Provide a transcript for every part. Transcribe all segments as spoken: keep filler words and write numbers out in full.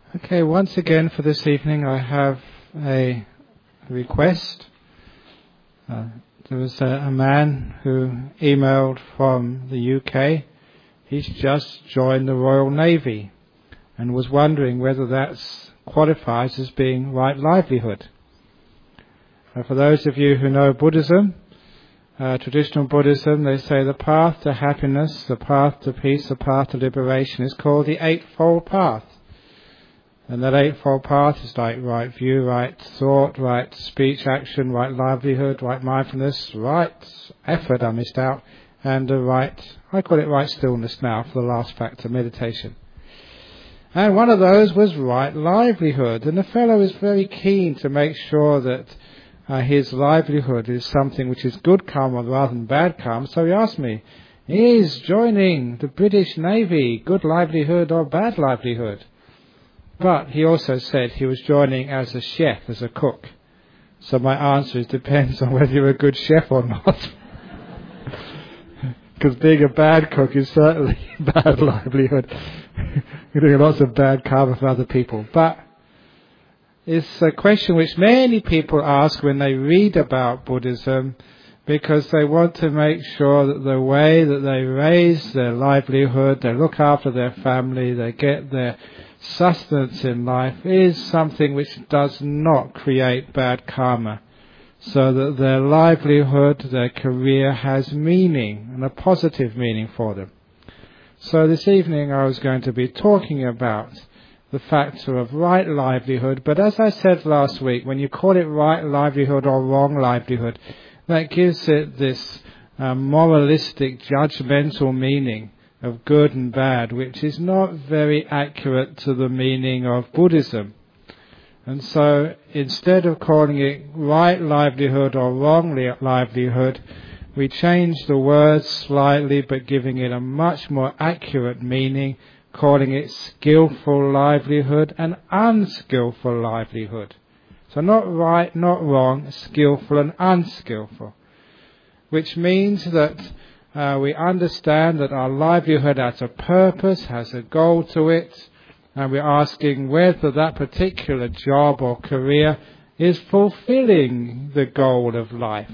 Okay, once again for this evening I have a request. Uh, there was a, a man who emailed from the U K. He's just joined the Royal Navy and was wondering whether that qualifies as being right livelihood. Uh, for those of you who know Buddhism, uh, traditional Buddhism, they say the path to happiness, the path to peace, the path to liberation is called the Eightfold Path. And that Eightfold Path is like right view, right thought, right speech, action, right livelihood, right mindfulness, right effort, I missed out, and the right, I call it right stillness now for the last factor, meditation. And one of those was right livelihood. And the fellow is very keen to make sure that uh, his livelihood is something which is good karma rather than bad karma. So he asked me, is joining the British Navy good livelihood or bad livelihood? But he also said he was joining as a chef, as a cook. So my answer is depends on whether you're a good chef or not. Because being a bad cook is certainly bad livelihood. You're doing lots of bad karma for other people. But it's a question which many people ask when they read about Buddhism, because they want to make sure that the way that they raise their livelihood, they look after their family, they get their sustenance in life is something which does not create bad karma, so that their livelihood, their career has meaning and a positive meaning for them. So this evening I was going to be talking about the factor of right livelihood, but as I said last week, when you call it right livelihood or wrong livelihood, that gives it this uh, moralistic, judgmental meaning of good and bad, which is not very accurate to the meaning of Buddhism. And so instead of calling it right livelihood or wrong li- livelihood, we change the words slightly but giving it a much more accurate meaning, calling it skillful livelihood and unskillful livelihood. So not right, not wrong, skillful and unskillful. Which means that Uh, we understand that our livelihood has a purpose, has a goal to it, and we're asking whether that particular job or career is fulfilling the goal of life.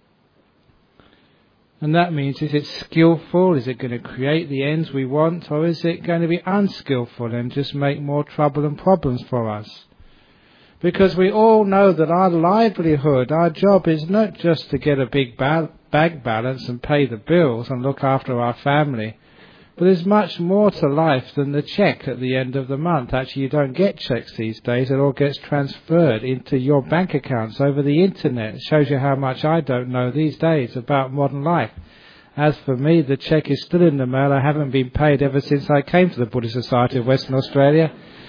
And that means, is it skillful? Is it going to create the ends we want? Or is it going to be unskillful and just make more trouble and problems for us? Because we all know that our livelihood, our job is not just to get a big ba- bank balance and pay the bills and look after our family. But there's much more to life than the cheque at the end of the month. Actually, you don't get cheques these days. It all gets transferred into your bank accounts over the internet. It shows you how much I don't know these days about modern life. As for me, the cheque is still in the mail. I haven't been paid ever since I came to the Buddhist Society of Western Australia.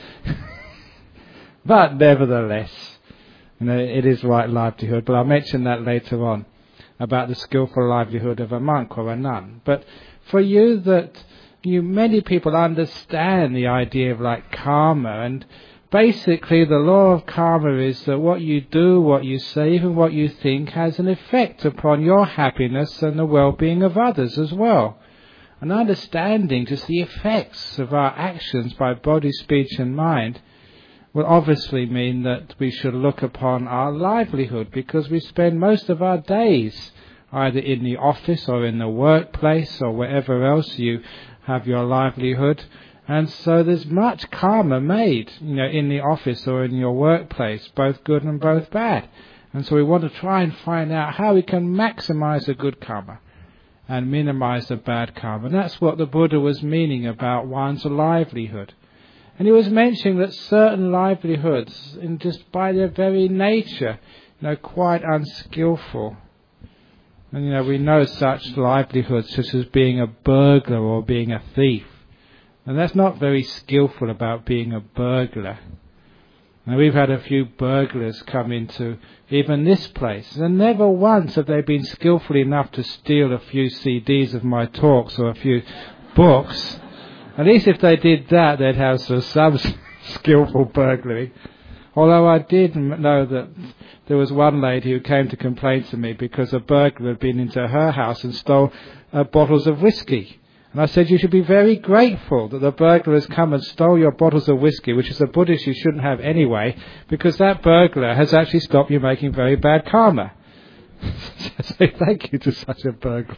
But nevertheless, you know, it is right livelihood. But I'll mention that later on, about the skillful livelihood of a monk or a nun. But for you that you many people understand the idea of like karma, and basically the law of karma is that what you do, what you say, even what you think has an effect upon your happiness and the well-being of others as well. And understanding just the effects of our actions by body, speech and mind will obviously mean that we should look upon our livelihood, because we spend most of our days either in the office or in the workplace or wherever else you have your livelihood. And so there's much karma made, you know, in the office or in your workplace, both good and both bad. And so we want to try and find out how we can maximize the good karma and minimize the bad karma. And that's what the Buddha was meaning about one's livelihood. And he was mentioning that certain livelihoods, in just by their very nature, you know, quite unskillful. And you know, we know such livelihoods such as being a burglar or being a thief. And that's not very skillful about being a burglar. Now we've had a few burglars come into even this place, and never once have they been skillful enough to steal a few C Ds of my talks or a few books. At least if they did that, they'd have some skillful burglary. Although I did know that there was one lady who came to complain to me because a burglar had been into her house and stole uh, bottles of whiskey. And I said, you should be very grateful that the burglar has come and stole your bottles of whiskey, which is a Buddhist you shouldn't have anyway, because that burglar has actually stopped you making very bad karma. So thank you to such a burglar.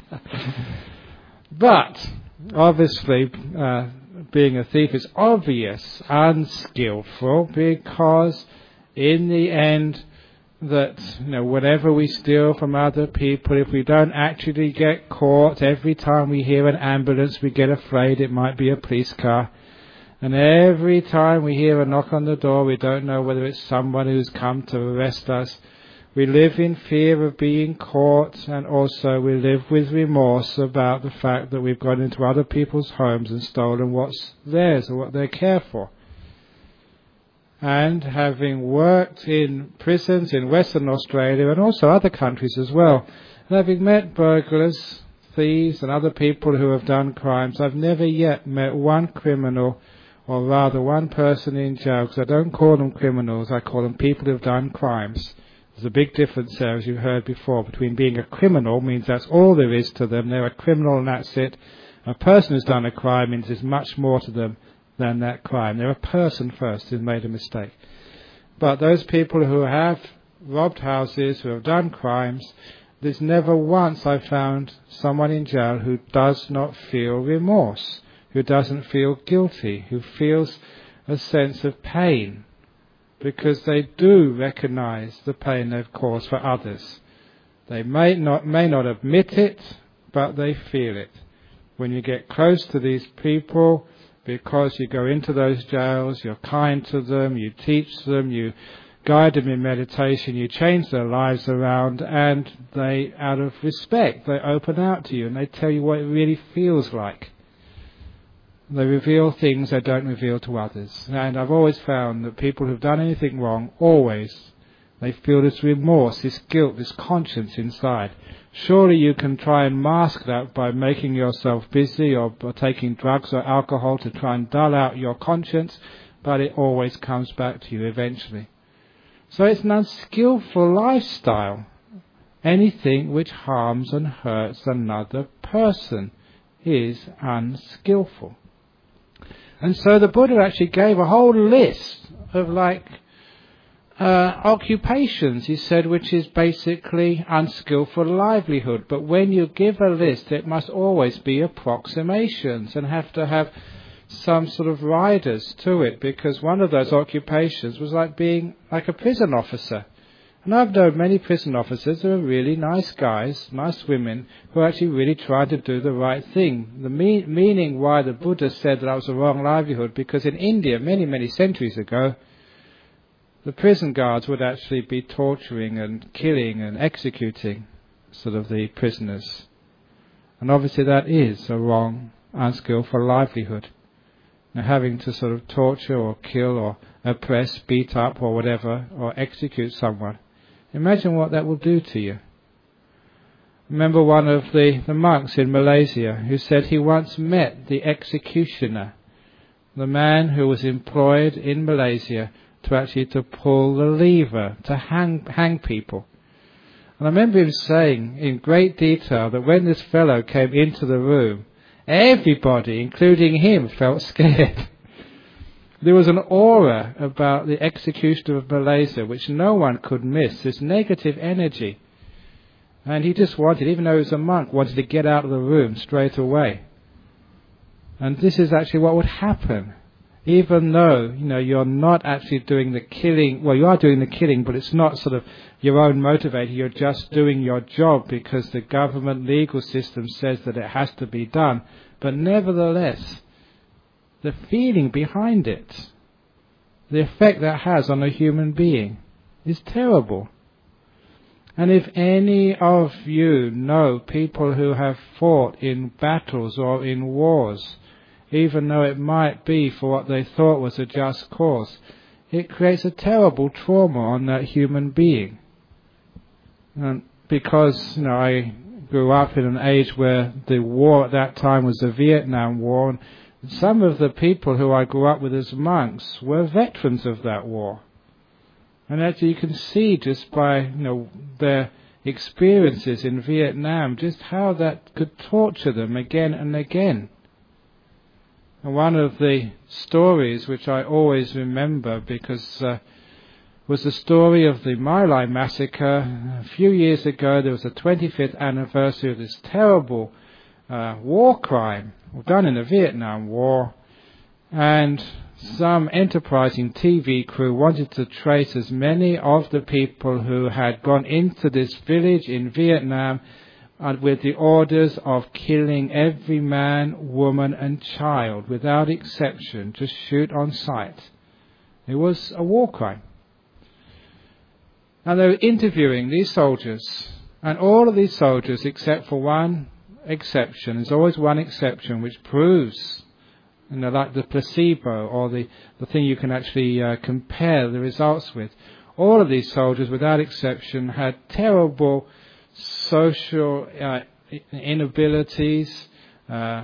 But, obviously, uh, being a thief is obvious, unskillful, because in the end, that, you know, whatever we steal from other people, if we don't actually get caught, every time we hear an ambulance we get afraid it might be a police car, and every time we hear a knock on the door we don't know whether it's someone who's come to arrest us. We live in fear of being caught, and also we live with remorse about the fact that we've gone into other people's homes and stolen what's theirs or what they care for. And having worked in prisons in Western Australia and also other countries as well, and having met burglars, thieves and other people who have done crimes, I've never yet met one criminal, or rather one person in jail, because I don't call them criminals, I call them people who have done crimes. There's a big difference there, as you heard before, between being a criminal means that's all there is to them, they're a criminal and that's it. A person who's done a crime means there's much more to them than that crime. They're a person first who's made a mistake. But those people who have robbed houses, who have done crimes, there's never once I've found someone in jail who does not feel remorse, who doesn't feel guilty, who feels a sense of pain, because they do recognize the pain they've caused for others. They may not, may not admit it, but they feel it. When you get close to these people, because you go into those jails, you're kind to them, you teach them, you guide them in meditation, you change their lives around, and they, out of respect, they open out to you and they tell you what it really feels like. They reveal things they don't reveal to others. And I've always found that people who've done anything wrong, always, they feel this remorse, this guilt, this conscience inside. Surely you can try and mask that by making yourself busy or by taking drugs or alcohol to try and dull out your conscience, but it always comes back to you eventually. So it's an unskillful lifestyle. Anything which harms and hurts another person is unskillful. And so the Buddha actually gave a whole list of like Uh, occupations, he said, which is basically unskillful livelihood. But when you give a list, it must always be approximations and have to have some sort of riders to it, because one of those occupations was like being like a prison officer. And I've known many prison officers who are really nice guys, nice women, who actually really try to do the right thing. The me- meaning why the Buddha said that was a wrong livelihood, because in India, many, many centuries ago, the prison guards would actually be torturing and killing and executing sort of the prisoners. And obviously that is a wrong, unskillful livelihood. Now, having to sort of torture or kill or oppress, beat up or whatever, or execute someone. Imagine what that will do to you. Remember one of the, the monks in Malaysia who said he once met the executioner, the man who was employed in Malaysia to actually to pull the lever, to hang hang people. And I remember him saying in great detail that when this fellow came into the room, everybody, including him, felt scared. There was an aura about the executioner of Malaysia which no one could miss, this negative energy. And he just wanted, even though he was a monk, wanted to get out of the room straight away. And this is actually what would happen. Even though, you know, you're not actually doing the killing, well, you are doing the killing, but it's not sort of your own motivator, you're just doing your job because the government legal system says that it has to be done. But nevertheless, the feeling behind it, the effect that has on a human being, is terrible. And if any of you know people who have fought in battles or in wars, even though it might be for what they thought was a just cause, it creates a terrible trauma on that human being. And because, you know, I grew up in an age where the war at that time was the Vietnam War, and some of the people who I grew up with as monks were veterans of that war. And actually you can see just by, you know, their experiences in Vietnam, just how that could torture them again and again. And one of the stories which I always remember, because uh, was the story of the My Lai massacre. A few years ago, there was the twenty-fifth anniversary of this terrible uh, war crime done in the Vietnam War, and some enterprising T V crew wanted to trace as many of the people who had gone into this village in Vietnam uh, with the orders of killing every man, woman and child without exception, just shoot on sight. It was a war crime. And they were interviewing these soldiers, and all of these soldiers, except for one exception, there's always one exception which proves, you know, like the placebo or the, the thing you can actually uh, compare the results with. All of these soldiers, without exception, had terrible social uh, inabilities, uh,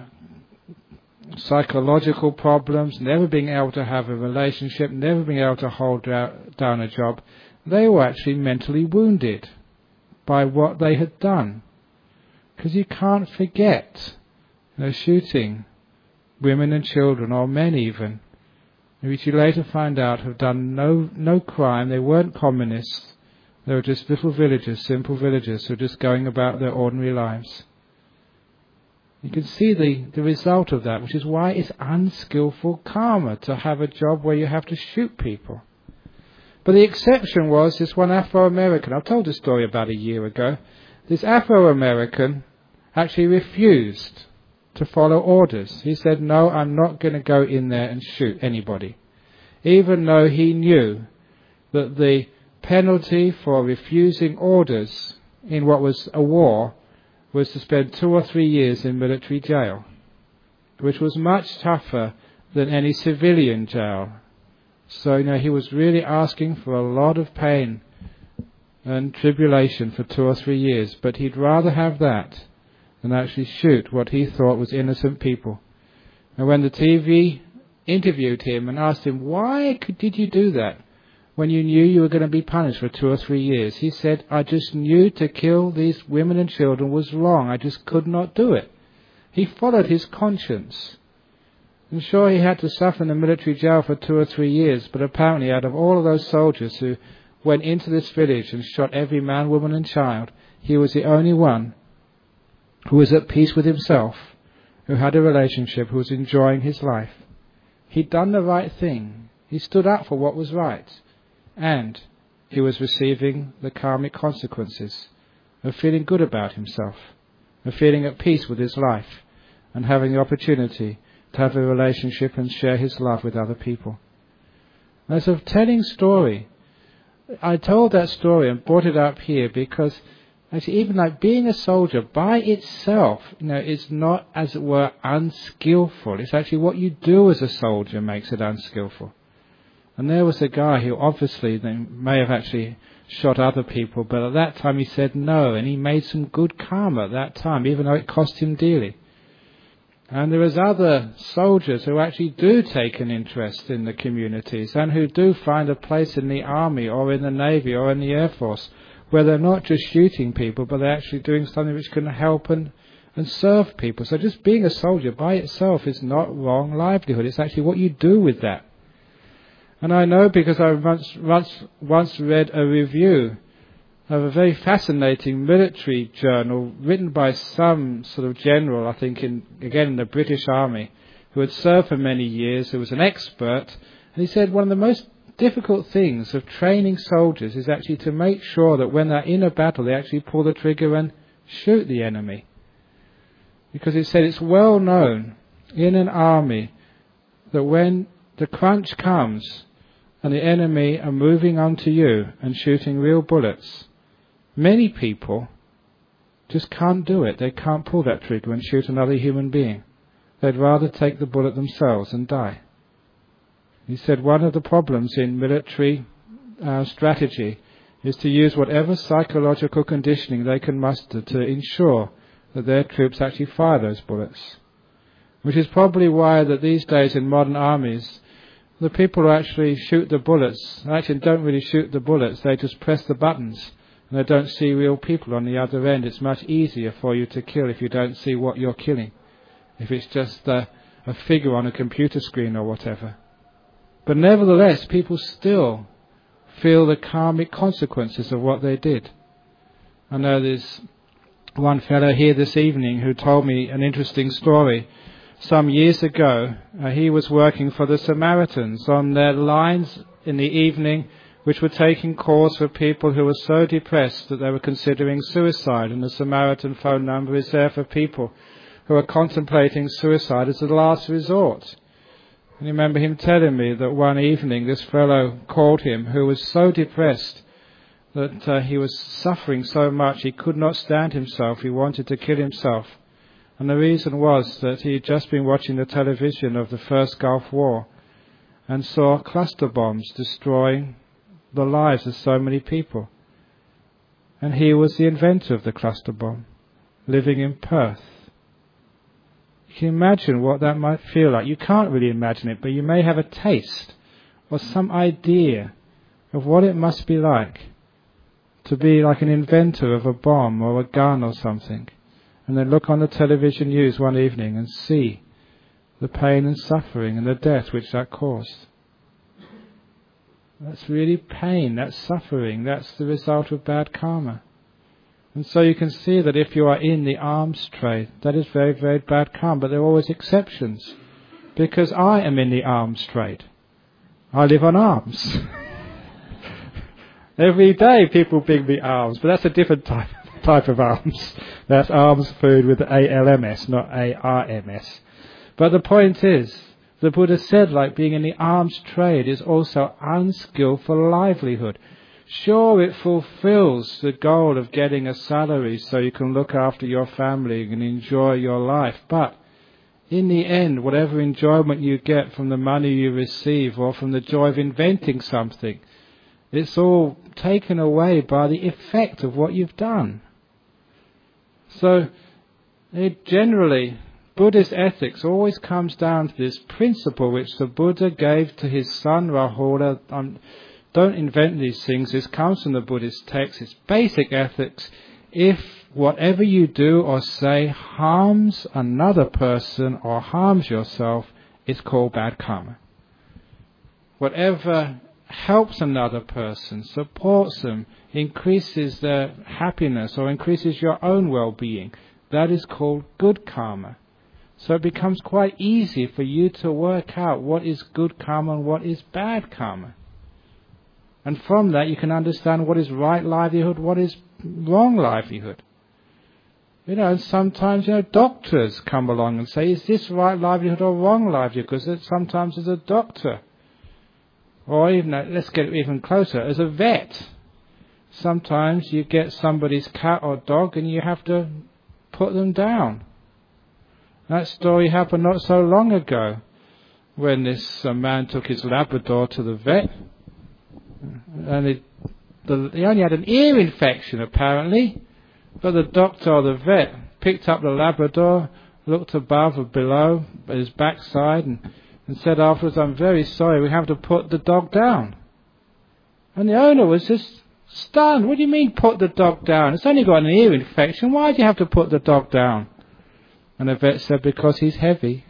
psychological problems, never being able to have a relationship, never being able to hold down a job. They were actually mentally wounded by what they had done. Because you can't forget, you know, shooting women and children, or men even, which you later find out have done no no crime. They weren't communists. They were just little villagers, simple villagers, who were just going about their ordinary lives. You can see the, the result of that, which is why it's unskillful karma to have a job where you have to shoot people. But the exception was this one Afro-American. I told this story about a year ago. This Afro-American actually refused to follow orders. He said, no, I'm not going to go in there and shoot anybody. Even though he knew that the penalty for refusing orders in what was a war was to spend two or three years in military jail, which was much tougher than any civilian jail. So, you know, he was really asking for a lot of pain and tribulation for two or three years, but he'd rather have that than actually shoot what he thought was innocent people. And when the T V interviewed him and asked him, why could, did you do that when you knew you were going to be punished for two or three years? He said, I just knew to kill these women and children was wrong. I just could not do it. He followed his conscience. And sure, he had to suffer in the military jail for two or three years, but apparently out of all of those soldiers who went into this village and shot every man, woman and child, he was the only one who was at peace with himself, who had a relationship, who was enjoying his life. He'd done the right thing. He stood up for what was right. And he was receiving the karmic consequences of feeling good about himself, of feeling at peace with his life, and having the opportunity to have a relationship and share his love with other people. As of telling story, I told that story and brought it up here because actually even like being a soldier by itself, you know, is not, as it were, unskillful. It's actually what you do as a soldier makes it unskillful. And there was a guy who obviously they may have actually shot other people, but at that time he said no, and he made some good karma at that time, even though it cost him dearly. And there is other soldiers who actually do take an interest in the communities and who do find a place in the army or in the navy or in the air force where they're not just shooting people, but they're actually doing something which can help and, and serve people. So just being a soldier by itself is not wrong livelihood. It's actually what you do with that. And I know because I once, once, once read a review of a very fascinating military journal written by some sort of general, I think, in again in the British Army, who had served for many years, who was an expert, and he said one of the most difficult things of training soldiers is actually to make sure that when they're in a battle they actually pull the trigger and shoot the enemy. Because he said it's well known in an army that when the crunch comes and the enemy are moving onto you and shooting real bullets, many people just can't do it. They can't pull that trigger and shoot another human being. They'd rather take the bullet themselves and die. He said one of the problems in military uh, strategy is to use whatever psychological conditioning they can muster to ensure that their troops actually fire those bullets. Which is probably why that these days in modern armies, the people who actually shoot the bullets actually don't really shoot the bullets. They just press the buttons and they don't see real people on the other end. It's much easier for you to kill if you don't see what you're killing. If it's just a, a figure on a computer screen or whatever. But nevertheless, people still feel the karmic consequences of what they did. I know there's one fellow here this evening who told me an interesting story. Some years ago, uh, he was working for the Samaritans on their lines in the evening, which were taking calls for people who were so depressed that they were considering suicide. And the Samaritan phone number is there for people who are contemplating suicide as a last resort. And I remember him telling me that one evening this fellow called him who was so depressed that uh, he was suffering so much he could not stand himself. He wanted to kill himself. And the reason was that he had just been watching the television of the first Gulf War and saw cluster bombs destroying the lives of so many people. And he was the inventor of the cluster bomb, living in Perth. You can imagine what that might feel like. You can't really imagine it, but you may have a taste or some idea of what it must be like to be like an inventor of a bomb or a gun or something, and then look on the television news one evening and see the pain and suffering and the death which that caused. That's really pain, that's suffering, that's the result of bad karma. And so you can see that if you are in the alms trade, that is very, very bad karma, but there are always exceptions. Because I am in the alms trade. I live on alms. Every day people bring me alms, but that's a different type, type of alms. That's alms food with A L M S, not A R M S. But the point is, the Buddha said, like being in the alms trade is also unskillful livelihood. Sure, it fulfills the goal of getting a salary so you can look after your family and enjoy your life. But in the end, whatever enjoyment you get from the money you receive or from the joy of inventing something, it's all taken away by the effect of what you've done. So, it generally, Buddhist ethics always comes down to this principle which the Buddha gave to his son Rahula. Um, don't invent these things. This comes from the Buddhist text. It's basic ethics. If whatever you do or say harms another person or harms yourself, it's called bad karma. Whatever helps another person, supports them, increases their happiness or increases your own well-being, that is called good karma. So it becomes quite easy for you to work out what is good karma and what is bad karma. And from that you can understand what is right livelihood, what is wrong livelihood. You know, and sometimes, you know, doctors come along and say, is this right livelihood or wrong livelihood? Because sometimes as a doctor, or even, let's get even closer, as a vet, sometimes you get somebody's cat or dog and you have to put them down. That story happened not so long ago when this uh, man took his Labrador to the vet, and it, the, he only had an ear infection apparently, but the doctor or the vet picked up the Labrador, looked above or below at his backside and, and said afterwards, I'm very sorry, we have to put the dog down. And the owner was just stunned. What do you mean put the dog down? It's only got an ear infection, why do you have to put the dog down? And the vet said, because he's heavy.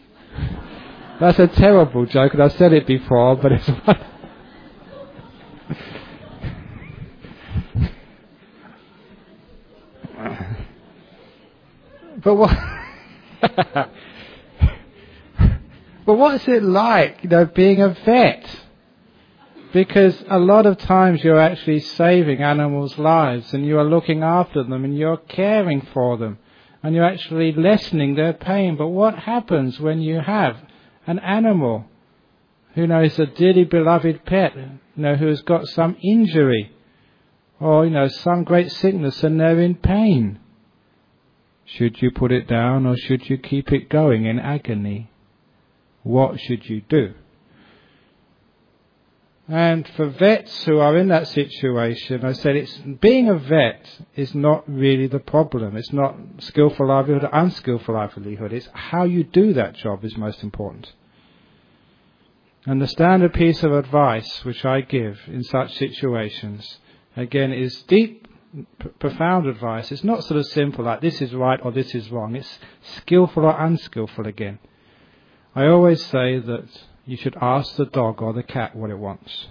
That's a terrible joke, and I've said it before, but it's one. But what? But what's it like, you know, being a vet? Because a lot of times you're actually saving animals' lives, and you are looking after them, and you're caring for them, and you're actually lessening their pain. But what happens when you have an animal who knows a dearly beloved pet, you know, who has got some injury or, you know, some great sickness and they're in pain? Should you put it down or should you keep it going in agony? What should you do? And for vets who are in that situation, I said it's being a vet is not really the problem. It's not skillful livelihood or unskillful livelihood. It's how you do that job is most important. And the standard piece of advice which I give in such situations, again, is deep p- profound advice. It's not sort of simple like this is right or this is wrong. It's skillful or unskillful again. I always say that you should ask the dog or the cat what it wants.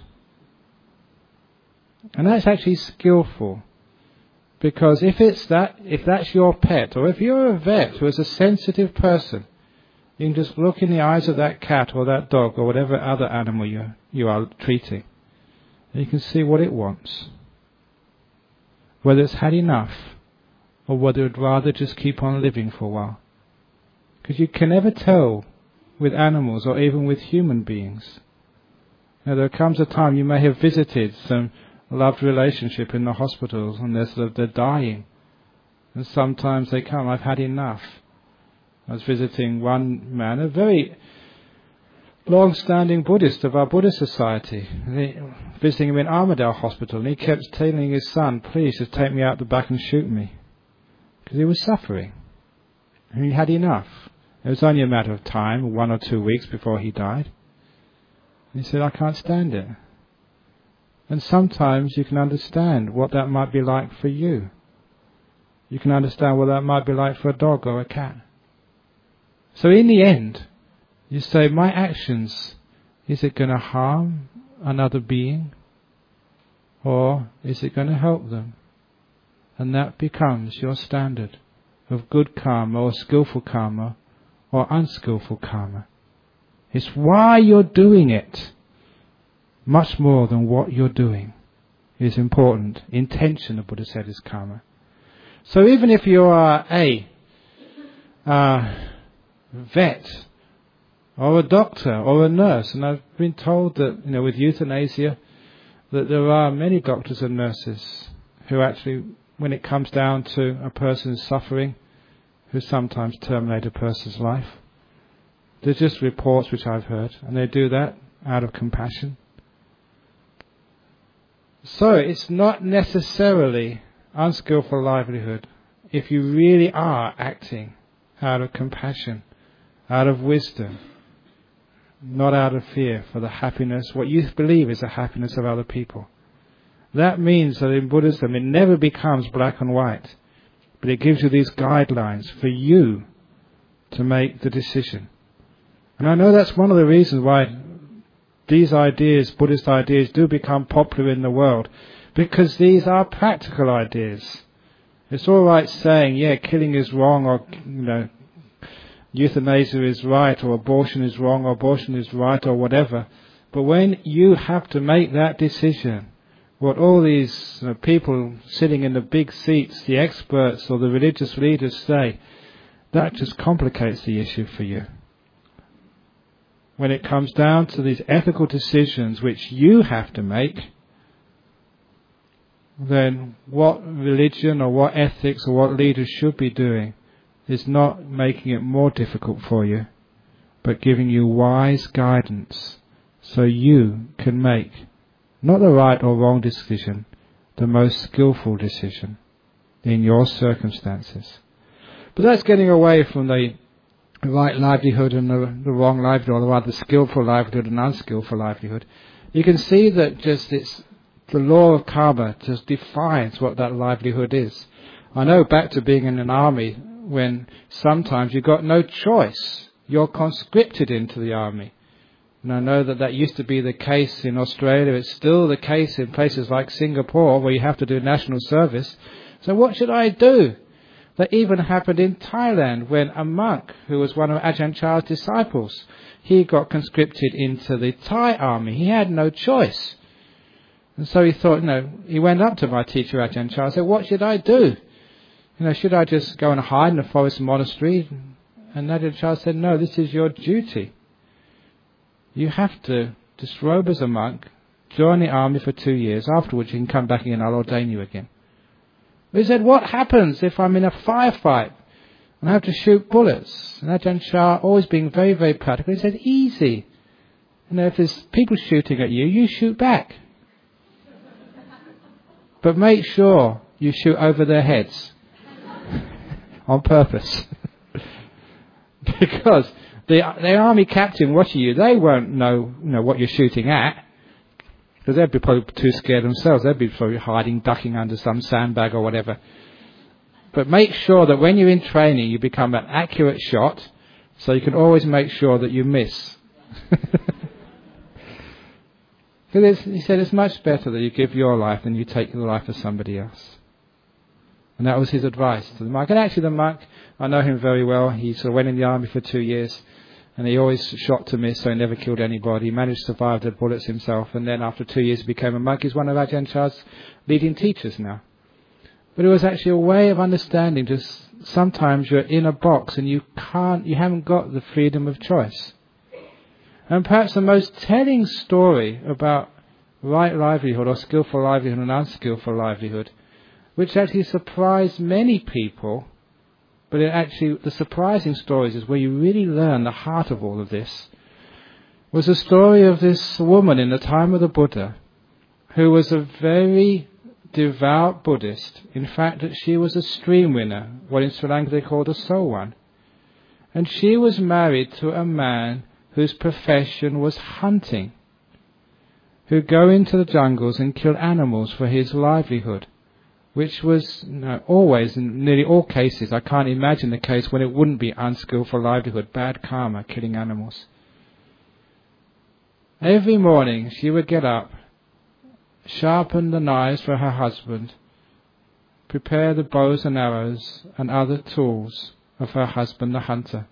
And that's actually skillful. Because if it's that, if that's your pet, or if you're a vet who is a sensitive person, you can just look in the eyes of that cat or that dog or whatever other animal you you are treating, and you can see what it wants. Whether it's had enough, or whether it would rather just keep on living for a while. Because you can never tell with animals or even with human beings. Now, there comes a time you may have visited some loved relationship in the hospitals and they're sort of they're dying, and sometimes they come, I've had enough. I was visiting one man, a very long-standing Buddhist of our Buddhist society, he, visiting him in Armadale Hospital, and he kept telling his son, please just take me out the back and shoot me, because he was suffering and he had enough. It was only a matter of time, one or two weeks before he died. And he said, I can't stand it. And sometimes you can understand what that might be like for you. You can understand what that might be like for a dog or a cat. So in the end, you say, my actions, is it going to harm another being? Or is it going to help them? And that becomes your standard of good karma or skillful karma or unskillful karma. It's why you're doing it. Much more than what you're doing is important. Intention, the Buddha said, is karma. So even if you are a uh, vet or a doctor or a nurse, and I've been told that, you know, with euthanasia, that there are many doctors and nurses who actually, when it comes down to a person's suffering, who sometimes terminate a person's life. There's just reports which I've heard, and they do that out of compassion. So it's not necessarily unskillful livelihood if you really are acting out of compassion, out of wisdom, not out of fear for the happiness, what you believe is the happiness of other people. That means that in Buddhism it never becomes black and white, but it gives you these guidelines for you to make the decision. And I know that's one of the reasons why these ideas, Buddhist ideas, do become popular in the world, because these are practical ideas. It's all right saying, yeah, killing is wrong, or, you know, euthanasia is right, or abortion is wrong, or abortion is right, or whatever. But when you have to make that decision, what all these you know, people sitting in the big seats, the experts or the religious leaders say, that just complicates the issue for you. When it comes down to these ethical decisions which you have to make, then what religion or what ethics or what leaders should be doing is not making it more difficult for you, but giving you wise guidance so you can make not the right or wrong decision, the most skillful decision in your circumstances. But that's getting away from the right livelihood and the, the wrong livelihood, or rather the skillful livelihood and unskillful livelihood. You can see that just it's the law of karma just defines what that livelihood is. I know back to being in an army when sometimes you've got no choice. You're conscripted into the army. And I know that that used to be the case in Australia. It's still the case in places like Singapore where you have to do national service. So what should I do? That even happened in Thailand when a monk who was one of Ajahn Chah's disciples, he got conscripted into the Thai army. He had no choice. And so he thought, you know, he went up to my teacher Ajahn Chah and said, what should I do? You know, should I just go and hide in a forest monastery? And Ajahn Chah said, no, this is your duty. You have to disrobe as a monk, join the army for two years. Afterwards you can come back again, I'll ordain you again. He said, what happens if I'm in a firefight and I have to shoot bullets? And Ajahn Chah, always being very, very practical, he said, easy. You know, if there's people shooting at you, you shoot back. But make sure you shoot over their heads. On purpose. Because the, the army captain watching you, they won't know, you know what you're shooting at. Because they'd be probably too scared themselves. They'd be probably hiding, ducking under some sandbag or whatever. But make sure that when you're in training, you become an accurate shot, so you can always make sure that you miss. Because he said it's much better that you give your life than you take the life of somebody else. And that was his advice to the monk. And actually the monk, I know him very well. He sort of went in the army for two years. And he always shot to miss, so he never killed anybody. He managed to survive the bullets himself. And then after two years he became a monk. He's one of Ajahn Chah's leading teachers now. But it was actually a way of understanding. Just sometimes you're in a box and you can't, you haven't got the freedom of choice. And perhaps the most telling story about right livelihood or skillful livelihood and unskillful livelihood, which actually surprised many people, but it actually, the surprising stories is where you really learn the heart of all of this, was the story of this woman in the time of the Buddha, who was a very devout Buddhist. In fact, that she was a stream winner, what in Sri Lanka they called a sowan. And she was married to a man whose profession was hunting, who go into the jungles and kill animals for his livelihood, which was, you know, always, in nearly all cases, I can't imagine the case when it wouldn't be unskillful livelihood, bad karma, killing animals. Every morning she would get up, sharpen the knives for her husband, prepare the bows and arrows and other tools of her husband the hunter.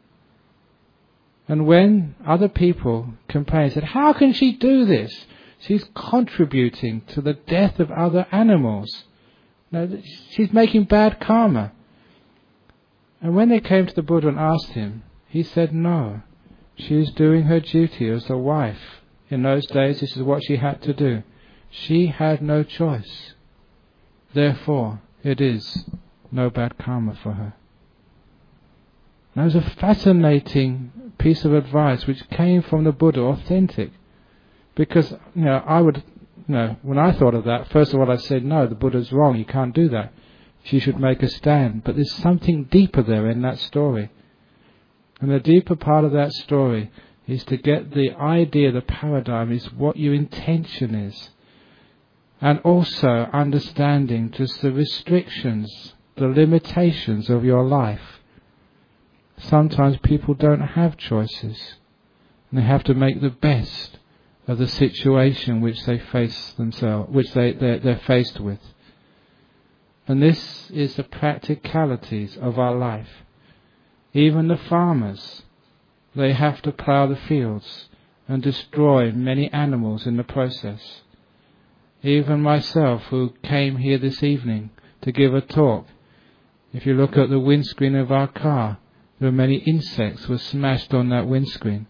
And when other people complained, said, how can she do this? She's contributing to the death of other animals. No, she's making bad karma. And when they came to the Buddha and asked him, he said no. She's doing her duty as a wife. In those days, this is what she had to do. She had no choice. Therefore, it is no bad karma for her. That was a fascinating piece of advice which came from the Buddha, authentic. Because, you know, I would, you know, when I thought of that, first of all I said, no, the Buddha's wrong, you can't do that. She should make a stand. But there's something deeper there in that story. And the deeper part of that story is to get the idea, the paradigm, is what your intention is. And also understanding just the restrictions, the limitations of your life. Sometimes people don't have choices. And they have to make the best of the situation which they face themselves, which they, they're, they're faced with. And this is the practicalities of our life. Even the farmers, they have to plough the fields and destroy many animals in the process. Even myself, who came here this evening to give a talk, if you look at the windscreen of our car, there are many insects were smashed on that windscreen.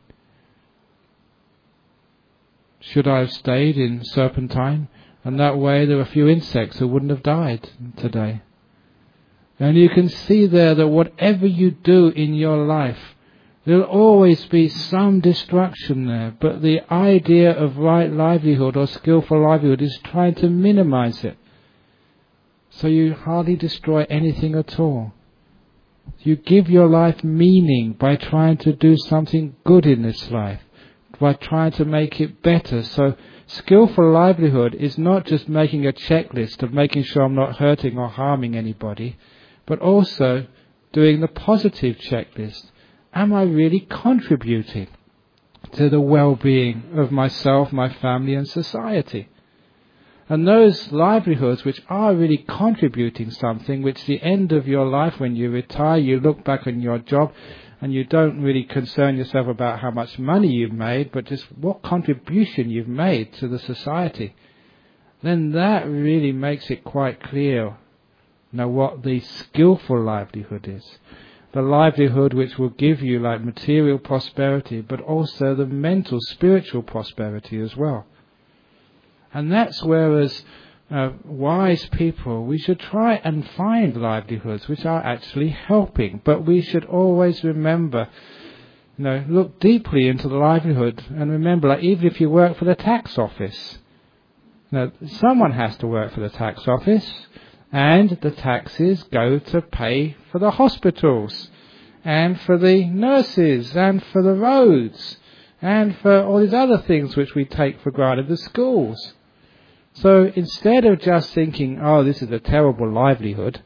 Should I have stayed in Serpentine? And that way there were a few insects who wouldn't have died today. And you can see there that whatever you do in your life, there'll always be some destruction there. But the idea of right livelihood or skillful livelihood is trying to minimize it. So you hardly destroy anything at all. You give your life meaning by trying to do something good in this life, by trying to make it better. So skillful livelihood is not just making a checklist of making sure I'm not hurting or harming anybody, but also doing the positive checklist. Am I really contributing to the well-being of myself, my family and society? And those livelihoods which are really contributing something, which the end of your life, when you retire, you look back on your job and you don't really concern yourself about how much money you've made, but just what contribution you've made to the society, then that really makes it quite clear now what the skillful livelihood is. The livelihood which will give you like material prosperity, but also the mental, spiritual prosperity as well. And that's where, as uh, wise people, we should try and find livelihoods which are actually helping. But we should always remember, you know, look deeply into the livelihood and remember, like, even if you work for the tax office, you know, someone has to work for the tax office, and the taxes go to pay for the hospitals and for the nurses and for the roads and for all these other things which we take for granted, the schools. So instead of just thinking, oh, this is a terrible livelihood,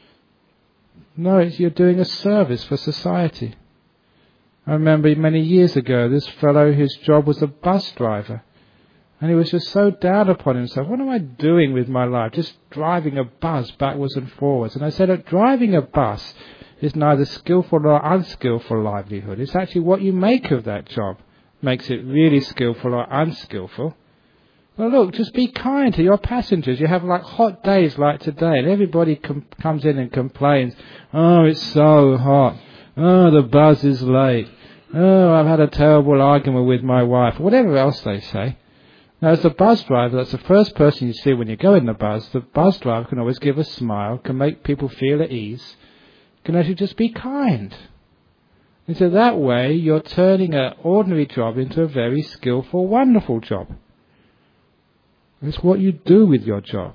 no, it's, you're doing a service for society. I remember many years ago, this fellow, his job was a bus driver. And he was just so down upon himself. What am I doing with my life? Just driving a bus backwards and forwards. And I said that driving a bus is neither skillful nor unskillful livelihood. It's actually what you make of that job makes it really skillful or unskillful. Well, look, just be kind to your passengers. You have like hot days like today, and everybody com- comes in and complains, oh, it's so hot. Oh, the bus is late. Oh, I've had a terrible argument with my wife. Whatever else they say. Now, as the bus driver, that's the first person you see when you go in the bus. The bus driver can always give a smile, can make people feel at ease, can actually just be kind. And so that way, you're turning an ordinary job into a very skillful, wonderful job. It's what you do with your job.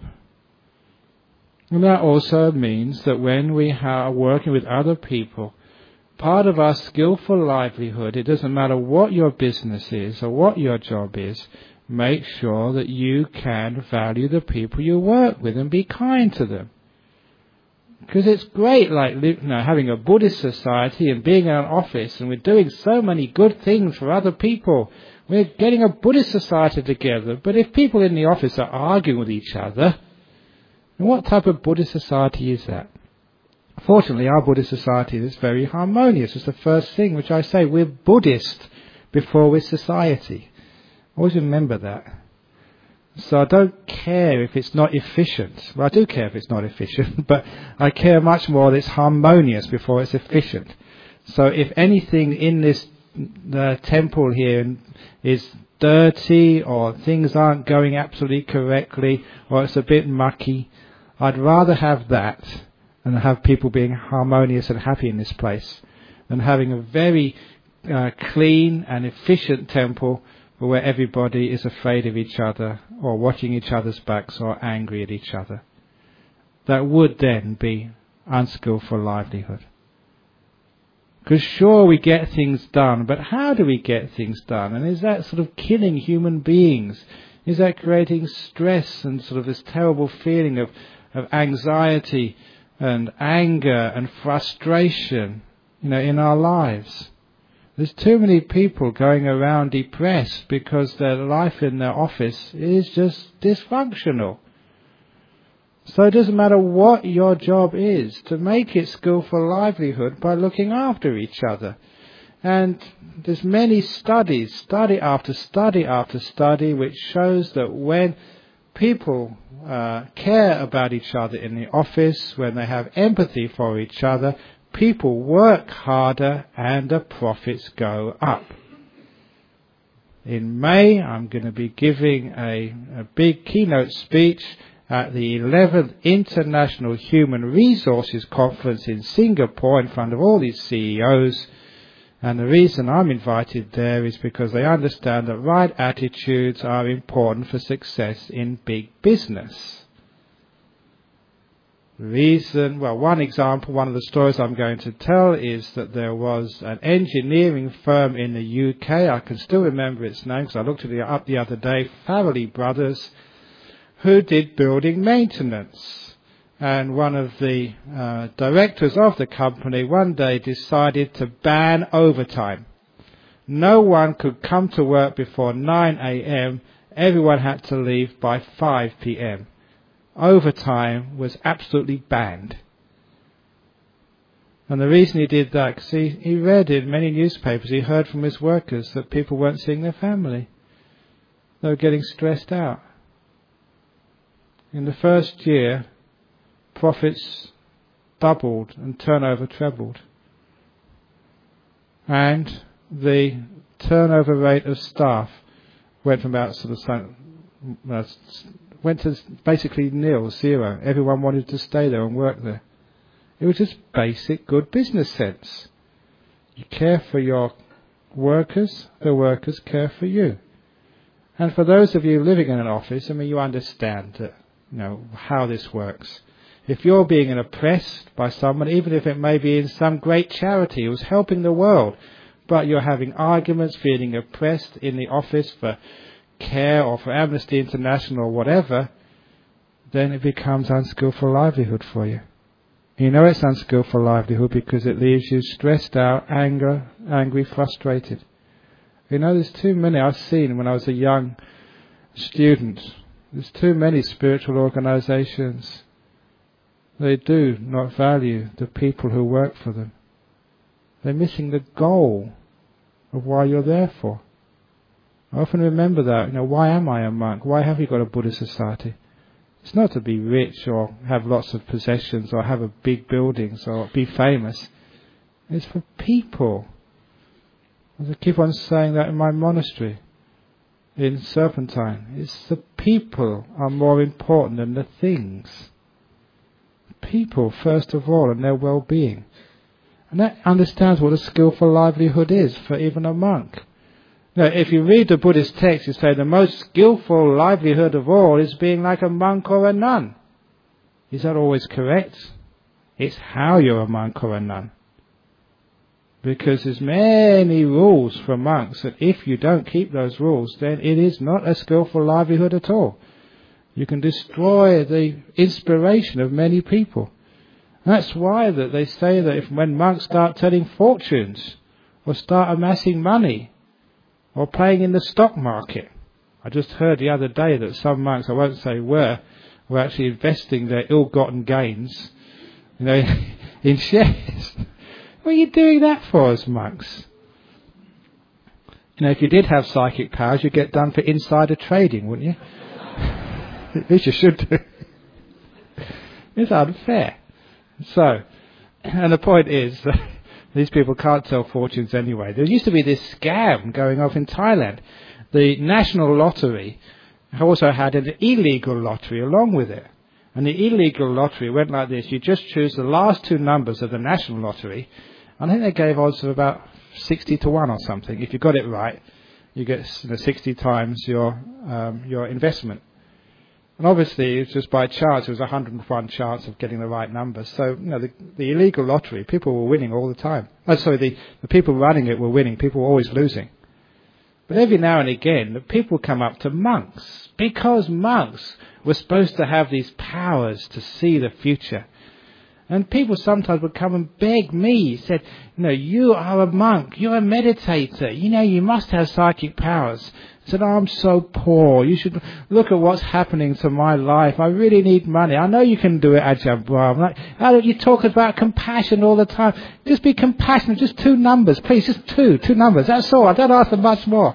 And that also means that when we are working with other people, part of our skillful livelihood, it doesn't matter what your business is or what your job is, make sure that you can value the people you work with and be kind to them. Because it's great, like you know, having a Buddhist society and being in an office, and we're doing so many good things for other people. We're getting a Buddhist society together. But if people in the office are arguing with each other, then what type of Buddhist society is that? Fortunately, our Buddhist society is very harmonious. It's the first thing which I say. We're Buddhist before we're society. Always remember that. So I don't care if it's not efficient. Well, I do care if it's not efficient, but I care much more that it's harmonious before it's efficient. So if anything in this the temple here is dirty, or things aren't going absolutely correctly, or it's a bit mucky, I'd rather have that and have people being harmonious and happy in this place than having a very uh, clean and efficient temple where everybody is afraid of each other or watching each other's backs or angry at each other. That would then be unskillful livelihood. Because sure, we get things done, but how do we get things done? And is that sort of killing human beings? Is that creating stress and sort of this terrible feeling of, of anxiety and anger and frustration, you know, in our lives? There's too many people going around depressed because their life in their office is just dysfunctional. So it doesn't matter what your job is, to make it skillful livelihood by looking after each other. And there's many studies, study after study after study, which shows that when people uh, care about each other in the office, when they have empathy for each other, people work harder and the profits go up. In May, I'm going to be giving a, a big keynote speech at the eleventh International Human Resources Conference in Singapore in front of all these C E Os. And the reason I'm invited there is because they understand that right attitudes are important for success in big business. The reason, well, one example, one of the stories I'm going to tell is that there was an engineering firm in the U K, I can still remember its name because I looked it up the other day, Farrelly Brothers, who did building maintenance. And one of the uh, directors of the company one day decided to ban overtime. No one could come to work before nine a.m. Everyone had to leave by five p.m. Overtime was absolutely banned. And the reason he did that, because he, he read in many newspapers, he heard from his workers that people weren't seeing their family. They were getting stressed out. In the first year, profits doubled and turnover trebled. And the turnover rate of staff went from about sort of uh, went to basically nil, zero. Everyone wanted to stay there and work there. It was just basic good business sense. You care for your workers, the workers care for you. And for those of you living in an office, I mean, you understand that, you know, how this works. If you're being oppressed by someone, even if it may be in some great charity who's helping the world, but you're having arguments, feeling oppressed in the office for care or for Amnesty International or whatever, then it becomes unskillful livelihood for you. You know it's unskillful livelihood because it leaves you stressed out, anger, angry, frustrated. You know, there's too many I've seen when I was a young student. There's too many spiritual organizations. They do not value the people who work for them. They're missing the goal of why you're there for. I often remember that. You know, why am I a monk? Why have you got a Buddhist society? It's not to be rich or have lots of possessions or have a big buildings or be famous. It's for people. As I keep on saying that in my monastery in Serpentine, it's the people are more important than the things. People first of all and their well-being. And that understands what a skillful livelihood is for even a monk. Now, if you read the Buddhist text, you say the most skillful livelihood of all is being like a monk or a nun. Is that always correct? It's how you're a monk or a nun. Because there's many rules for monks that if you don't keep those rules, then it is not a skillful livelihood at all. You can destroy the inspiration of many people. That's why that they say that if when monks start telling fortunes or start amassing money, or playing in the stock market. I just heard the other day that some monks, I won't say where, were actually investing their ill-gotten gains, you know, in shares. What are you doing that for as monks? You know, if you did have psychic powers, you'd get done for insider trading, wouldn't you? At least you should do. It's unfair. So, and the point is that these people can't tell fortunes anyway. There used to be this scam going off in Thailand. The national lottery also had an illegal lottery along with it. And the illegal lottery went like this. You just choose the last two numbers of the national lottery. I think they gave odds of about sixty to one or something. If you got it right, you get you know, sixty times your um, your investment. And obviously, it's just by chance. It was a one hundred and one chance of getting the right number. So, you know, the, the illegal lottery, people were winning all the time. Oh, sorry, the, the people running it were winning. People were always losing. But every now and again, the people come up to monks. Because monks were supposed to have these powers to see the future. And people sometimes would come and beg me, said, you know, you are a monk, you're a meditator, you know, you must have psychic powers. I said, oh, I'm so poor, you should look at what's happening to my life, I really need money. I know you can do it, Ajahn Brahm. Like, how do you talk about compassion all the time? Just be compassionate, just two numbers, please, just two, two numbers, that's all, I don't ask for much more.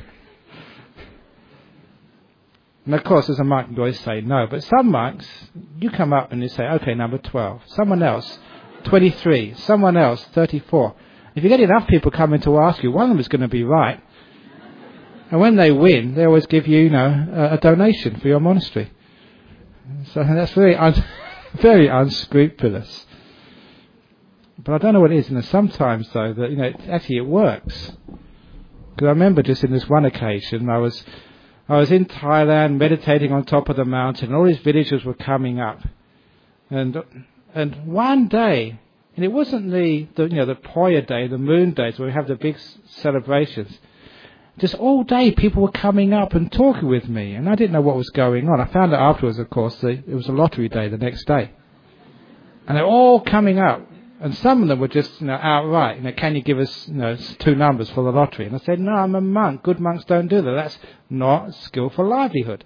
And of course, as a monk, you always say no. But some monks, you come up and you say, okay, number twelve. Someone else, twenty-three. Someone else, thirty-four. If you get enough people coming to ask you, one of them is going to be right. And when they win, they always give you, you know, a, a donation for your monastery. So that's very, un- very unscrupulous. But I don't know what it is. You know, sometimes, though, that you know, it, actually it works. Because I remember just in this one occasion, I was... I was in Thailand meditating on top of the mountain, and all these villagers were coming up. And and one day, and it wasn't the, the you know the Poya day, the moon days where we have the big celebrations. Just all day people were coming up and talking with me, and I didn't know what was going on. I found out afterwards, of course, that it was a lottery day the next day. And they're all coming up. And some of them were just, you know, outright, you know, can you give us, you know, two numbers for the lottery? And I said, no, I'm a monk. Good monks don't do that. That's not skillful livelihood.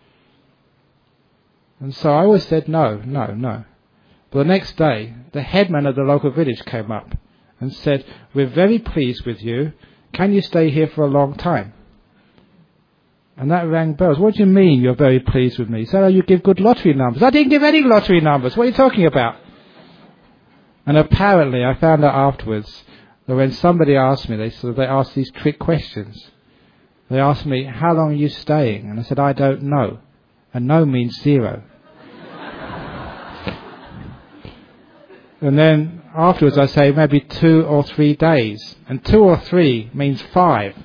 And so I always said, no, no, no. But the next day, the headman of the local village came up and said, we're very pleased with you. Can you stay here for a long time? And that rang bells. What do you mean you're very pleased with me? He said, oh, you give good lottery numbers. I didn't give any lottery numbers. What are you talking about? And apparently, I found out afterwards that when somebody asked me, they sort of they asked these trick questions. They asked me, how long are you staying? And I said, I don't know. And no means zero. And then afterwards I say maybe two or three days. And two or three means five.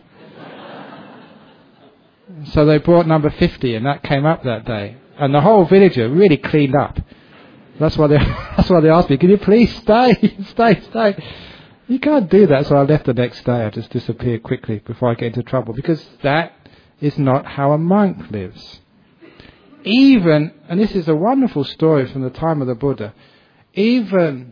So they brought number fifty, and that came up that day. And the whole villager really cleaned up. That's why they that's why they asked me, can you please stay, stay, stay? You can't do that, so I left the next day. I just disappeared quickly before I get into trouble, because that is not how a monk lives. Even, and this is a wonderful story from the time of the Buddha, even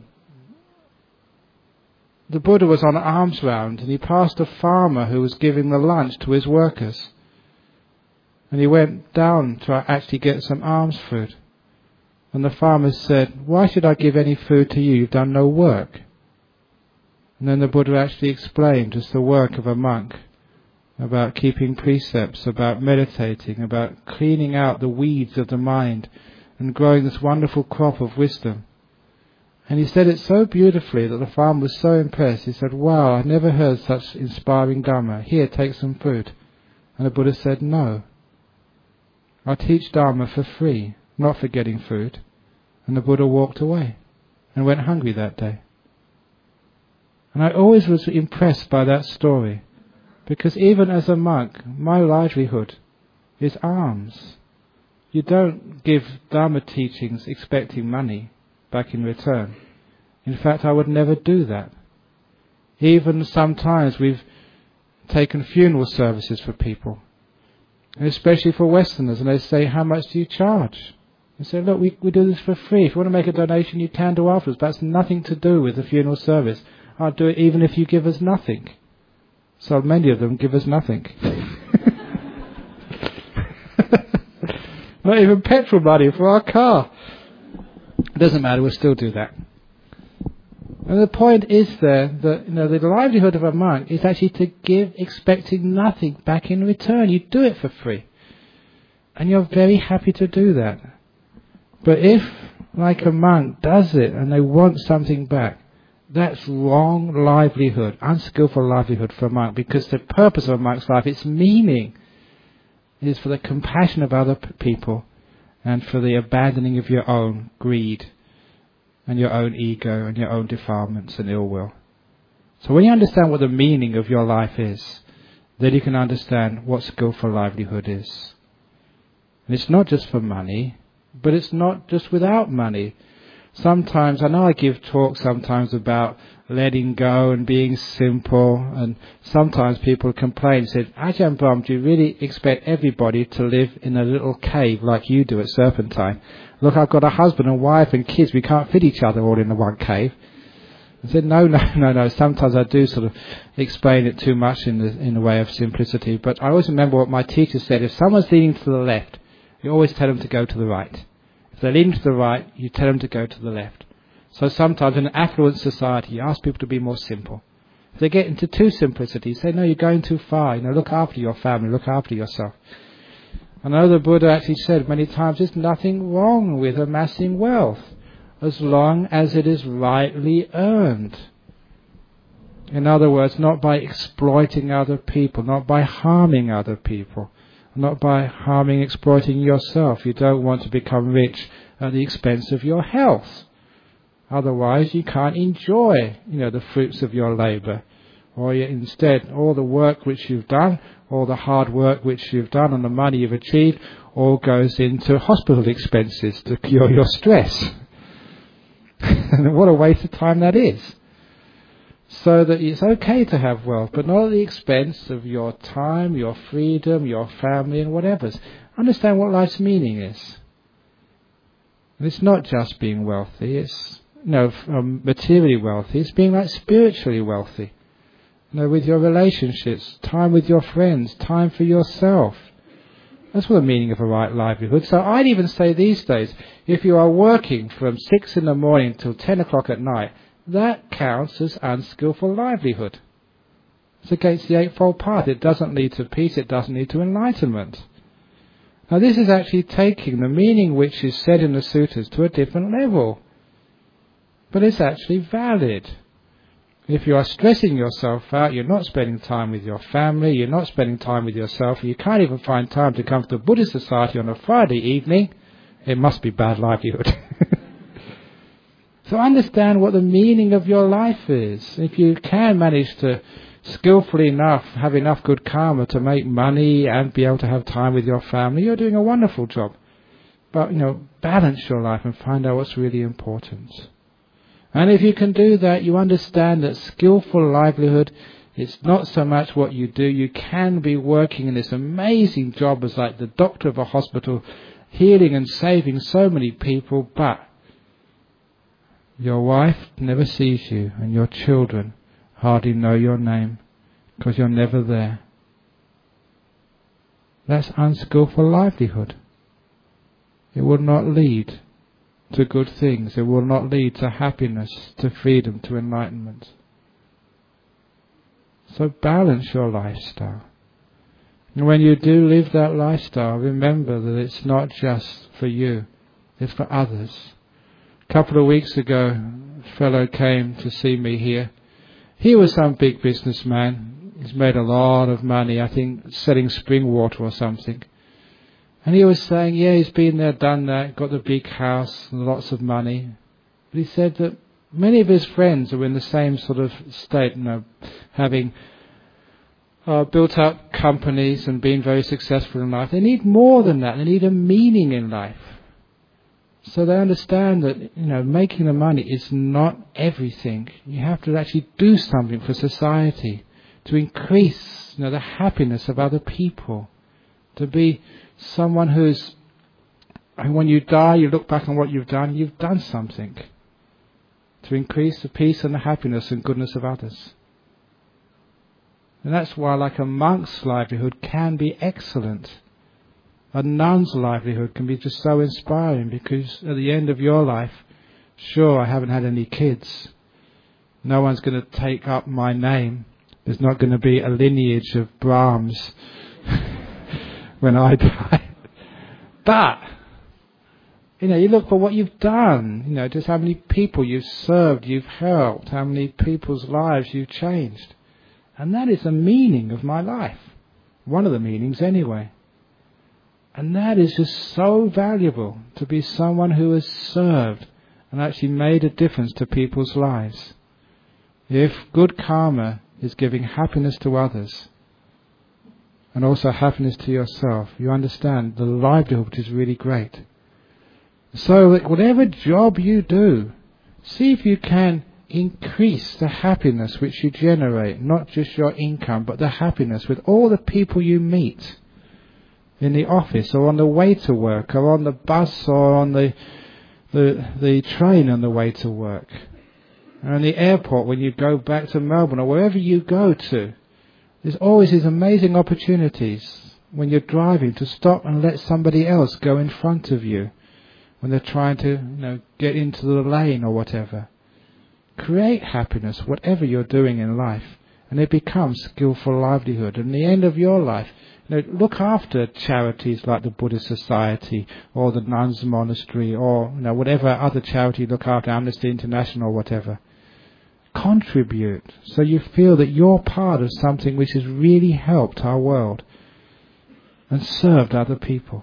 the Buddha was on alms round and he passed a farmer who was giving the lunch to his workers. And he went down to actually get some alms food. And the farmer said, "Why should I give any food to you? You've done no work." And then the Buddha actually explained just the work of a monk, about keeping precepts, about meditating, about cleaning out the weeds of the mind and growing this wonderful crop of wisdom. And he said it so beautifully that the farmer was so impressed. He said, "Wow, I never heard such inspiring Dhamma. Here, take some food." And the Buddha said, "No. I teach Dharma for free, not for getting food." And the Buddha walked away and went hungry that day. And I always was impressed by that story, because even as a monk, my livelihood is alms. You don't give Dharma teachings expecting money back in return. In fact, I would never do that. Even sometimes we've taken funeral services for people, and especially for Westerners, and they say, "How much do you charge?" I say, "Look, we, we do this for free. If you want to make a donation, you can do afterwards. But that's nothing to do with the funeral service. I'll do it even if you give us nothing." So many of them give us nothing. Not even petrol money for our car. It doesn't matter, we'll still do that. And the point is there that, you know, the livelihood of a monk is actually to give expecting nothing back in return. You do it for free. And you're very happy to do that. But if, like a monk, does it and they want something back, that's wrong livelihood, unskillful livelihood for a monk, because the purpose of a monk's life, its meaning, is for the compassion of other p- people and for the abandoning of your own greed and your own ego and your own defilements and ill will. So when you understand what the meaning of your life is, then you can understand what skillful livelihood is. And it's not just for money, but it's not just without money. Sometimes, I know I give talks sometimes about letting go and being simple, and sometimes people complain and say, "Ajahn Brahm, do you really expect everybody to live in a little cave like you do at Serpentine? Look, I've got a husband and wife and kids, we can't fit each other all in the one cave." I said, no, no, no, no. Sometimes I do sort of explain it too much in the, in the way of simplicity, but I always remember what my teacher said. If someone's leaning to the left, you always tell them to go to the right. If they're leaning to the right, you tell them to go to the left. So sometimes in an affluent society, you ask people to be more simple. If they get into too simplicity, you say, "No, you're going too far. You know, look after your family, look after yourself." I know the Buddha actually said many times, there's nothing wrong with amassing wealth, as long as it is rightly earned. In other words, not by exploiting other people, not by harming other people, not by harming, exploiting yourself. You don't want to become rich at the expense of your health. Otherwise, you can't enjoy, you know, the fruits of your labour. Or you, instead, all the work which you've done, all the hard work which you've done and the money you've achieved, all goes into hospital expenses to cure your stress. And what a waste of time that is. So that it's okay to have wealth, but not at the expense of your time, your freedom, your family and whatever. Understand what life's meaning is. And it's not just being wealthy, it's, you know, um, materially wealthy, it's being like spiritually wealthy. You know, with your relationships, time with your friends, time for yourself. That's what the meaning of a right livelihood. So I'd even say these days, if you are working from six in the morning till ten o'clock at night, that counts as unskillful livelihood. It's against the Eightfold Path. It doesn't lead to peace, it doesn't lead to enlightenment. Now this is actually taking the meaning which is said in the sutras to a different level. But it's actually valid. If you are stressing yourself out, you're not spending time with your family, you're not spending time with yourself, you can't even find time to come to the Buddhist Society on a Friday evening, it must be bad livelihood. So understand what the meaning of your life is. If you can manage to skillfully enough, have enough good karma to make money and be able to have time with your family, you're doing a wonderful job. But, you know, balance your life and find out what's really important. And if you can do that, you understand that skillful livelihood, it's not so much what you do. You can be working in this amazing job as like the doctor of a hospital, healing and saving so many people, but your wife never sees you and your children hardly know your name because you're never there. That's unskillful livelihood. It will not lead to good things. It will not lead to happiness, to freedom, to enlightenment. So balance your lifestyle. And when you do live that lifestyle, remember that it's not just for you, it's for others. A couple of weeks ago, a fellow came to see me here. He was some big businessman. He's made a lot of money, I think, selling spring water or something. And he was saying, yeah, he's been there, done that, got the big house and lots of money. But he said that many of his friends are in the same sort of state, you know, having uh, built up companies and been very successful in life. They need more than that. They need a meaning in life. So they understand that, you know, making the money is not everything. You have to actually do something for society to increase, you know, the happiness of other people. To be someone who's, and when you die, you look back on what you've done, you've done something to increase the peace and the happiness and goodness of others. And that's why, like, a monk's livelihood can be excellent. A nun's livelihood can be just so inspiring, because at the end of your life, sure, I haven't had any kids. No one's going to take up my name. There's not going to be a lineage of Brahms when I die. But, you know, you look for what you've done, you know, just how many people you've served, you've helped, how many people's lives you've changed. And that is the meaning of my life. One of the meanings anyway. And that is just so valuable, to be someone who has served and actually made a difference to people's lives. If good karma is giving happiness to others, and also happiness to yourself, you understand the livelihood is really great. So that whatever job you do, see if you can increase the happiness which you generate, not just your income, but the happiness with all the people you meet in the office, or on the way to work, or on the bus, or on the the, the train on the way to work, or in the airport when you go back to Melbourne, or wherever you go to. There's always these amazing opportunities when you're driving to stop and let somebody else go in front of you when they're trying to, you know, get into the lane or whatever. Create happiness, whatever you're doing in life, and it becomes skillful livelihood. And at the end of your life, you know, look after charities like the Buddhist Society or the Nuns Monastery, or, you know, whatever other charity you look after, Amnesty International or whatever. Contribute so you feel that you're part of something which has really helped our world and served other people.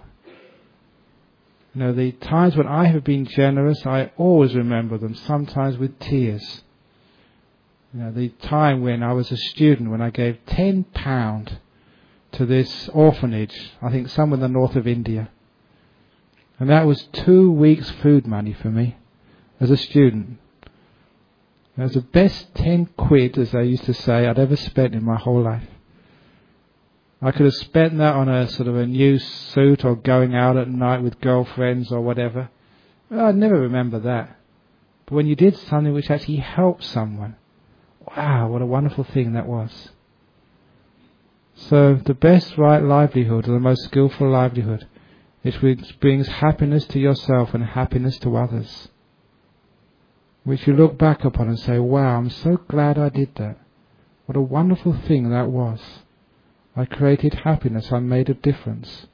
You know, the times when I have been generous, I always remember them, sometimes with tears. You know, the time when I was a student, when I gave ten pounds to this orphanage, I think somewhere in the north of India. And that was two weeks' food money for me as a student. It was the best ten quid, as I used to say, I'd ever spent in my whole life. I could have spent that on a sort of a new suit, or going out at night with girlfriends or whatever. Well, I'd never remember that. But when you did something which actually helped someone, wow, what a wonderful thing that was. So the best right livelihood, or the most skillful livelihood, is which brings happiness to yourself and happiness to others, which you look back upon and say, wow, I'm so glad I did that. What a wonderful thing that was. I created happiness, I made a difference.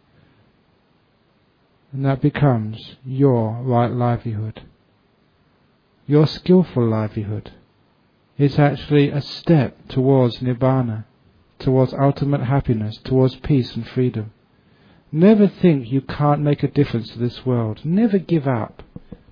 And that becomes your right livelihood. Your skillful livelihood is actually a step towards Nibbana, towards ultimate happiness, towards peace and freedom. Never think you can't make a difference to this world. Never give up.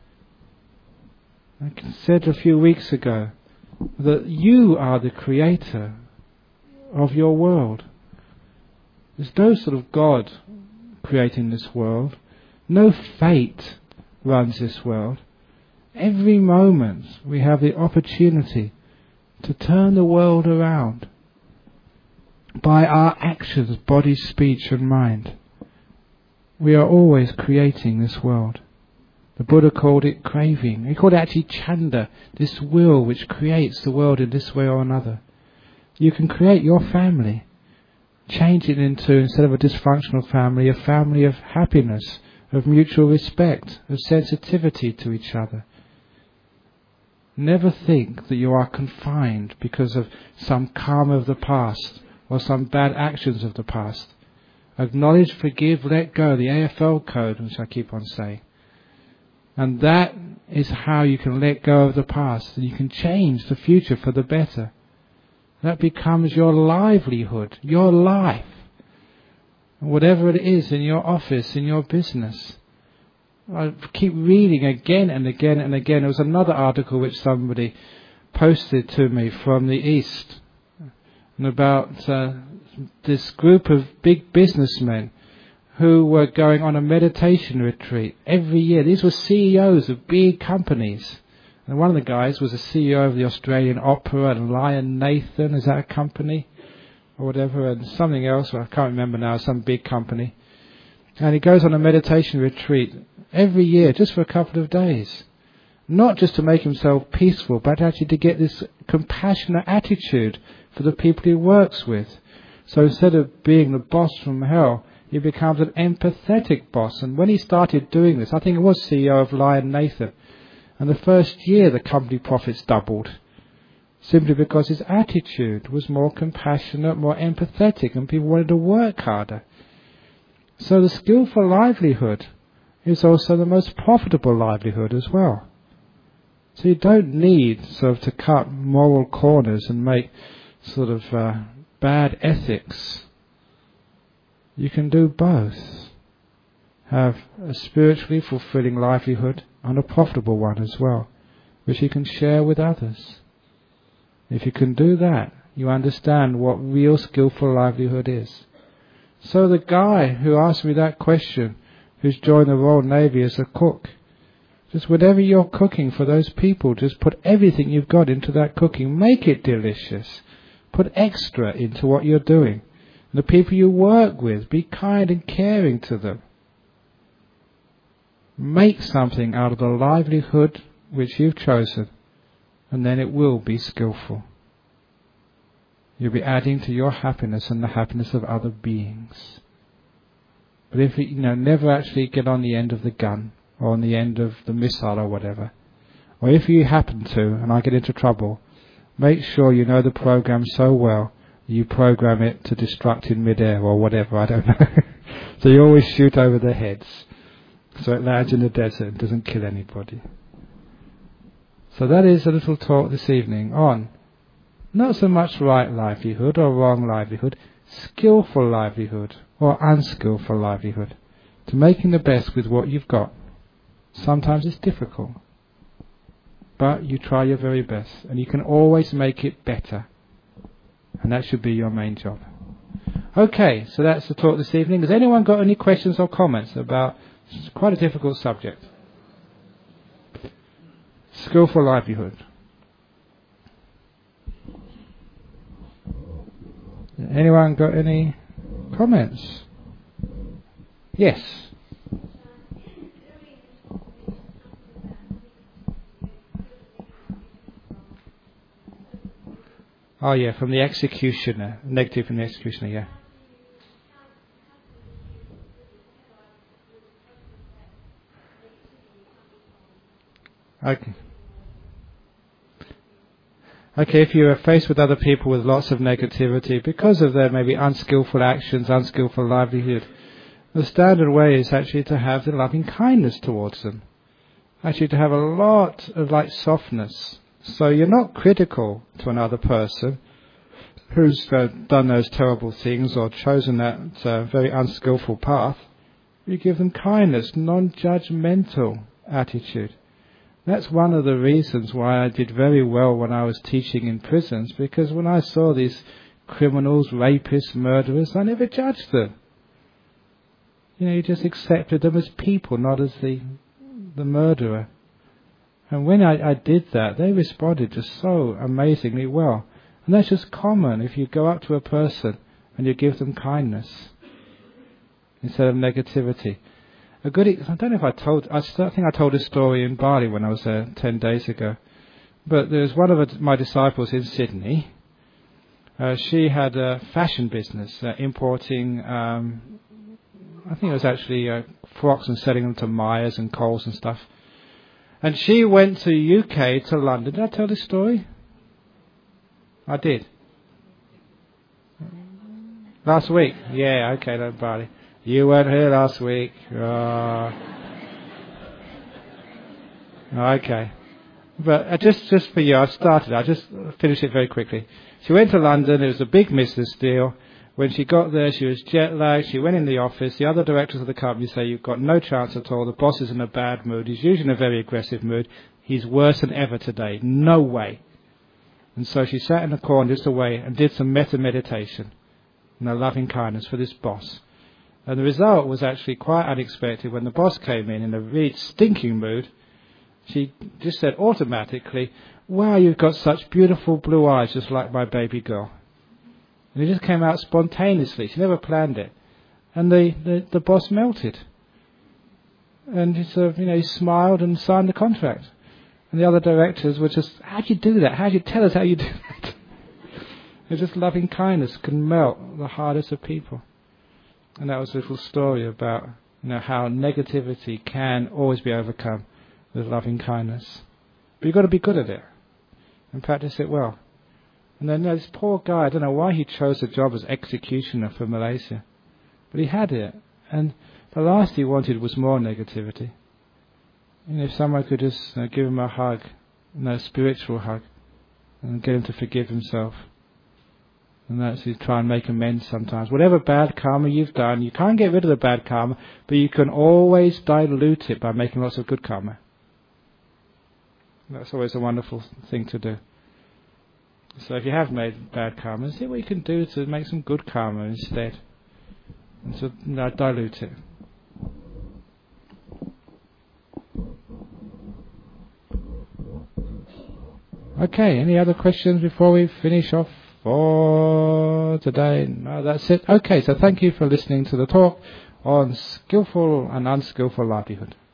I said a few weeks ago that you are the creator of your world. There's no sort of God creating this world. No fate runs this world. Every moment we have the opportunity to turn the world around by our actions, body, speech and mind. We are always creating this world. The Buddha called it craving. He called it actually chanda, this will which creates the world in this way or another. You can create your family, change it into, instead of a dysfunctional family, a family of happiness, of mutual respect, of sensitivity to each other. Never think that you are confined because of some karma of the past or some bad actions of the past. Acknowledge, forgive, let go, the A F L code, which I keep on saying. And that is how you can let go of the past, and you can change the future for the better. That becomes your livelihood, your life. Whatever it is in your office, in your business. I keep reading again and again and again. There was another article which somebody posted to me from the East, and about uh, this group of big businessmen who were going on a meditation retreat every year. These were C E Os of big companies. And one of the guys was a C E O of the Australian Opera and Lion Nathan, is that a company? Or whatever, and something else, I can't remember now, some big company. And he goes on a meditation retreat every year, just for a couple of days. Not just to make himself peaceful, but actually to get this compassionate attitude for the people he works with. So instead of being the boss from hell, he becomes an empathetic boss. And when he started doing this, I think it was C E O of Lion Nathan, and the first year the company profits doubled. Simply because his attitude was more compassionate, more empathetic, and people wanted to work harder. So the skillful livelihood is also the most profitable livelihood as well. So you don't need sort of to cut moral corners and make sort of uh, bad ethics. You can do both. Have a spiritually fulfilling livelihood and a profitable one as well, which you can share with others. If you can do that, you understand what real skillful livelihood is. So the guy who asked me that question, who's joined the Royal Navy as a cook, just whatever you're cooking for those people, just put everything you've got into that cooking. Make it delicious. Put extra into what you're doing. The people you work with, be kind and caring to them. Make something out of the livelihood which you've chosen, and then it will be skillful. You'll be adding to your happiness and the happiness of other beings. But if you, you know, never actually get on the end of the gun, or on the end of the missile or whatever, or if you happen to, and I get into trouble, make sure you know the program so well, you program it to destruct in midair or whatever, I don't know. So you always shoot over their heads, so it lands in the desert and doesn't kill anybody. So that is a little talk this evening on not so much right livelihood or wrong livelihood, skillful livelihood or unskillful livelihood, to making the best with what you've got. Sometimes it's difficult, but you try your very best, and you can always make it better, and that should be your main job. Okay, so that's the talk this evening. Has anyone got any questions or comments about quite a difficult subject? Skillful livelihood. Anyone got any comments? Yes. Oh yeah, from the executioner. Negative from the executioner, yeah. Okay. Okay, if you are faced with other people with lots of negativity because of their maybe unskillful actions, unskillful livelihood, the standard way is actually to have the loving kindness towards them. Actually to have a lot of like softness. So you're not critical to another person who's uh, done those terrible things or chosen that uh, very unskillful path. You give them kindness, non-judgmental attitude. That's one of the reasons why I did very well when I was teaching in prisons, because when I saw these criminals, rapists, murderers, I never judged them. You know, you just accepted them as people, not as the the murderer. And when I, I did that, they responded just so amazingly well. And that's just common if you go up to a person and you give them kindness instead of negativity. A good, I don't know if I told, I think I told a story in Bali when I was there ten days ago. But there was one of my disciples in Sydney. Uh, she had a fashion business, uh, importing, um, I think it was actually uh, frocks and selling them to Myers and Coles and stuff. And she went to U K, to London. Did I tell this story? I did. Last week? Yeah, okay, don't Bali. You weren't here last week. Oh. Okay. But uh, just just for you, I started. I just finished it very quickly. She went to London. It was a big business deal. When she got there, she was jet lagged. She went in the office. The other directors of the company say, you've got no chance at all. The boss is in a bad mood. He's usually in a very aggressive mood. He's worse than ever today. No way. And so she sat in the corner just away and did some metta meditation and a loving kindness for this boss. And the result was actually quite unexpected. When the boss came in in a really stinking mood, she just said automatically, wow, you've got such beautiful blue eyes, just like my baby girl. And it just came out spontaneously. She never planned it. And the, the, the boss melted. And he sort of, you know, he smiled and signed the contract. And the other directors were just, how'd you do that? How'd you tell us how you do that? It's just loving kindness can melt the hardest of people. And that was a little story about, you know, how negativity can always be overcome with loving kindness. But you've got to be good at it and practice it well. And then this poor guy, I don't know why he chose the job as executioner for Malaysia, but he had it. And the last he wanted was more negativity. And if someone could just you know, give him a hug, you know, a spiritual hug, and get him to forgive himself. And actually try and make amends sometimes. Whatever bad karma you've done, you can't get rid of the bad karma, but you can always dilute it by making lots of good karma. That's always a wonderful thing to do. So if you have made bad karma, see what you can do to make some good karma instead. And so you know, dilute it. Okay, any other questions before we finish off for today? No, that's it. Okay, so thank you for listening to the talk on skillful and unskillful livelihood.